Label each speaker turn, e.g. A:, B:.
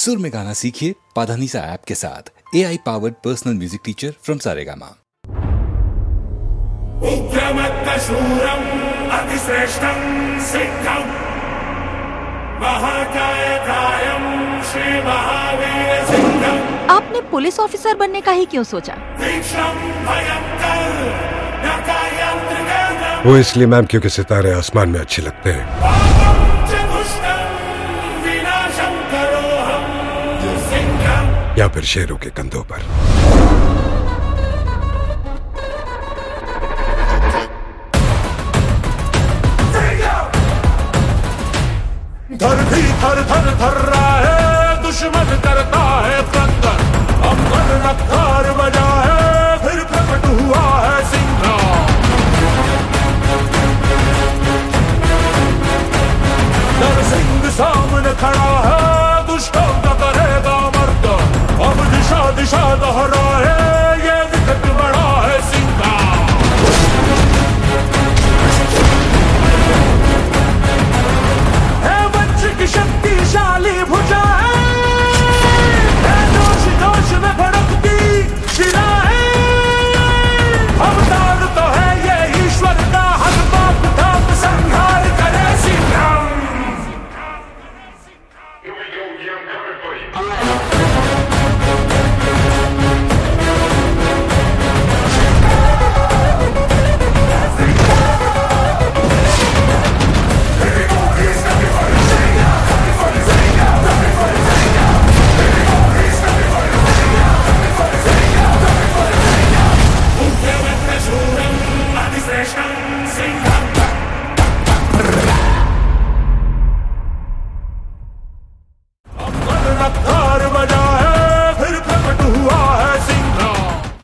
A: सुर में गाना सीखिए पाधानीसा ऐप के साथ। AI powered personal music teacher from Saregama.
B: उग्रमत्तशूरम् अतिश्रेष्ठं सिद्धं महाकायकायं श्री महावीर सिंहम्।
C: आपने पुलिस ऑफिसर बनने का ही क्यों सोचा?
B: तीक्ष्णं भयंकर नकायं त्रिगर्दं।
D: वो इसलिए मैम क्योंकि सितारे आसमान में अच्छे लगते हैं।
B: पापं च दुष्टं विनाशं करोऽहं सिंहम्।
D: या फिर शेरों के कंधों पर।
B: धरती थर थर थर रहा है, दुश्मन करता है कंदर। अंबर नक्कार बजा है, फिर प्रकट हुआ है सिंह। नर सिंह सामने खड़ा है, दुष्टों का करेगा मर्द। अब दिशा दिशा दोहराए, ये विकट बड़ा है सिंह। शक्तिशाली भुजा है, जोश जोश में भड़कती शिला है। अवतार तो है ये ईश्वर का, हर पाप ताप संहार करे सिंघम।